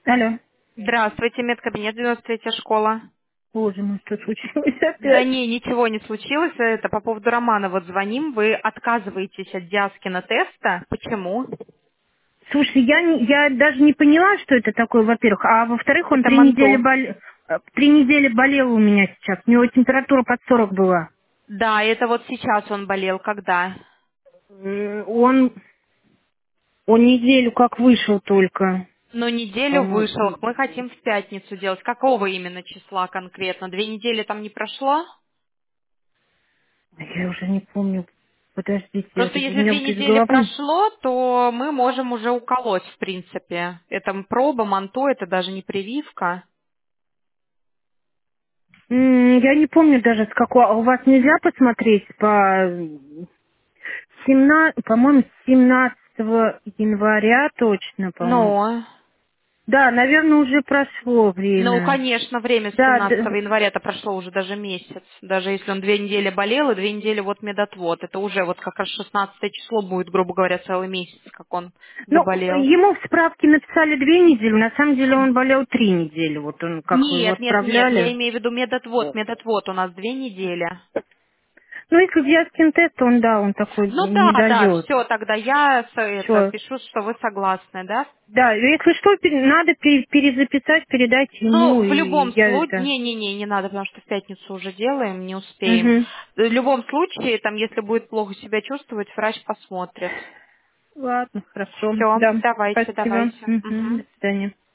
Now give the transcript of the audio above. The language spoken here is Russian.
Алло. Здравствуйте, медкабинет 93-я школа. Боже мой, что случилось Да опять? не, ничего не случилось. Это по поводу романа вот звоним. Вы отказываетесь от Диаскина теста. Почему? Слушай, я даже не поняла, что это такое, во-первых. А во-вторых, он Это 3 недели, манту. 3 недели болел у меня сейчас. У него температура под 40 была. Да, это вот сейчас он болел. Когда? Он неделю как вышел только. Ну, неделю вышел. По-моему. Мы хотим в пятницу делать. Какого именно числа конкретно? 2 недели там не прошло? Я уже не помню. Подождите, Просто у если меня две вот из недели головы. прошло, то мы можем уже уколоть, в принципе. Это проба, манто, это даже не прививка. Я не помню даже с какого. А у вас нельзя посмотреть по 17, по-моему, с 17 января точно, по-моему. Но... Да, наверное, уже прошло Ну, время. конечно, время с Да, 17 января это прошло уже даже месяц. Даже если он 2 недели болел и 2 недели вот медотвод. Это уже вот как раз 16 число будет, грубо говоря, целый месяц, как он ну, заболел. ему в справке написали 2 недели, на самом деле он болел 3 недели. Вот он, как вы его Нет, нет, нет, я отправляли. имею в виду медотвод. Медотвод у нас 2 недели. Ну, если взять тест, он, да, он такой Ну не да, да, дает. все, тогда я это Все. пишу, что вы согласны, да? Да, если что, надо перезаписать, передать ему, Ну, в и любом я случае, это... не надо, потому что в пятницу уже делаем, не успеем. Угу. В любом случае, там, если будет плохо себя чувствовать, врач посмотрит. Ладно, хорошо. Все, Да, давайте, спасибо. давайте. Угу. Мгм. До свидания.